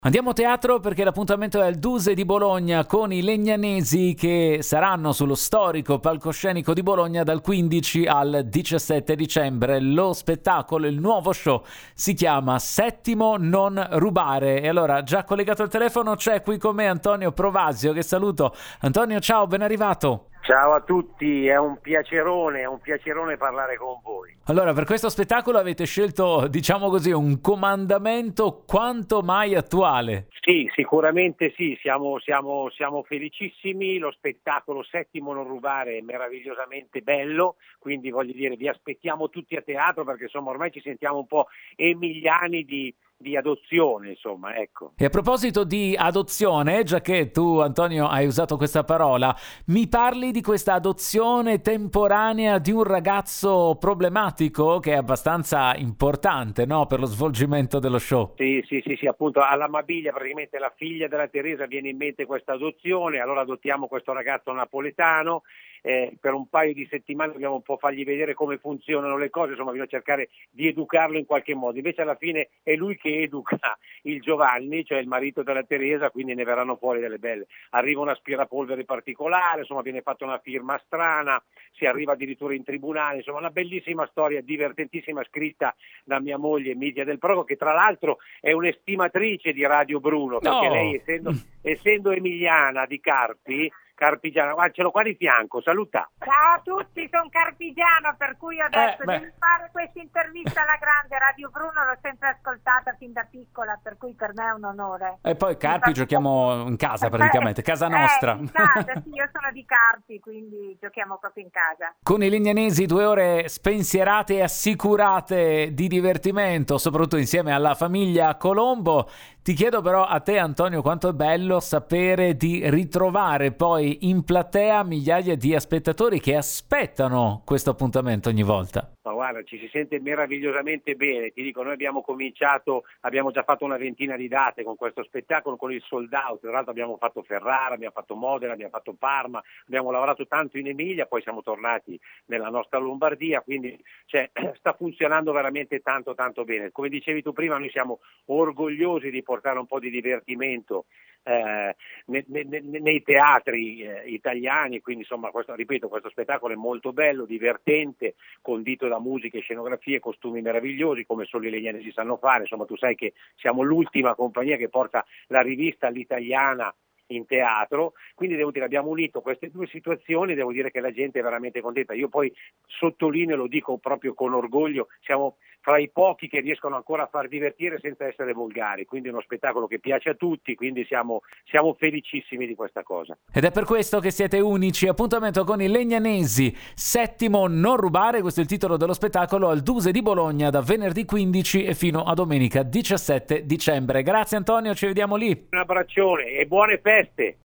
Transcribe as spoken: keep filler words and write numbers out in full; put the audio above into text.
Andiamo a teatro perché l'appuntamento è al Duse di Bologna con i Legnanesi che saranno sullo storico palcoscenico di Bologna dal quindici al diciassette dicembre. Lo spettacolo, il nuovo show, si chiama Settimo Non Rubare. E allora, già collegato al telefono, c'è qui con me Antonio Provasio, che saluto. Antonio, ciao, ben arrivato. Ciao a tutti, è un piacerone, è un piacerone parlare con voi. Allora, per questo spettacolo avete scelto, diciamo così, un comandamento quanto mai attuale. Sì, sicuramente sì, siamo, siamo, siamo felicissimi, lo spettacolo Settimo Non Rubare è meravigliosamente bello, quindi voglio dire vi aspettiamo tutti a teatro perché insomma ormai ci sentiamo un po' emiliani di... di adozione, insomma, ecco. E a proposito di adozione, già che tu, Antonio, hai usato questa parola, mi parli di questa adozione temporanea di un ragazzo problematico che è abbastanza importante, no, per lo svolgimento dello show. Sì, sì, sì, sì, appunto alla Mabiglia, praticamente la figlia della Teresa, viene in mente questa adozione, allora adottiamo questo ragazzo napoletano. Eh, per un paio di settimane dobbiamo un po' fargli vedere come funzionano le cose, insomma bisogna cercare di educarlo in qualche modo, invece alla fine è lui che educa il Giovanni, cioè il marito della Teresa, quindi ne verranno fuori delle belle. Arriva un aspirapolvere particolare, insomma viene fatta una firma strana, si arriva addirittura in tribunale, insomma una bellissima storia, divertentissima, scritta da mia moglie Midia del Progo, che tra l'altro è un'estimatrice di Radio Bruno, perché No. lei essendo, essendo emiliana di Carpi, Carpigiano, ah, ce l'ho qua di fianco, saluta. Ciao a tutti, sono Carpigiano, per cui ho detto Eh, beh. devi fare questa intervista alla grande. Radio Bruno l'ho sempre ascoltata fin da piccola, per cui per me è un onore. E poi Carpi giochiamo in casa praticamente, casa Eh, nostra. in casa, sì, io sono di Carpi, quindi giochiamo proprio in casa. Con i Legnanesi due ore spensierate e assicurate di divertimento, soprattutto insieme alla famiglia Colombo. Ti chiedo però a te, Antonio, quanto è bello sapere di ritrovare poi in platea migliaia di spettatori che aspettano questo appuntamento ogni volta. Ma guarda, ci si sente meravigliosamente bene, ti dico, noi abbiamo cominciato, abbiamo già fatto una ventina di date con questo spettacolo, con il sold out, tra l'altro abbiamo fatto Ferrara, abbiamo fatto Modena, abbiamo fatto Parma, abbiamo lavorato tanto in Emilia, poi siamo tornati nella nostra Lombardia, quindi cioè, sta funzionando veramente tanto tanto bene. Come dicevi tu prima, noi siamo orgogliosi di portare un po' di divertimento Eh, nei, nei, nei teatri eh, italiani, quindi insomma questo, ripeto, questo spettacolo è molto bello, divertente, condito da musiche, scenografie, costumi meravigliosi come solo i Legnanesi sanno fare, insomma tu sai che siamo l'ultima compagnia che porta la rivista all'italiana in teatro, quindi devo dire abbiamo unito queste due situazioni, devo dire che la gente è veramente contenta. Io poi sottolineo, lo dico proprio con orgoglio, siamo fra i pochi che riescono ancora a far divertire senza essere volgari, quindi è uno spettacolo che piace a tutti, quindi siamo, siamo felicissimi di questa cosa. Ed è per questo che siete unici. Appuntamento con i Legnanesi, Settimo Non Rubare, questo è il titolo dello spettacolo, al Duse di Bologna da venerdì quindici e fino a domenica diciassette dicembre. Grazie Antonio, ci vediamo lì. Un abbraccione e buone feste!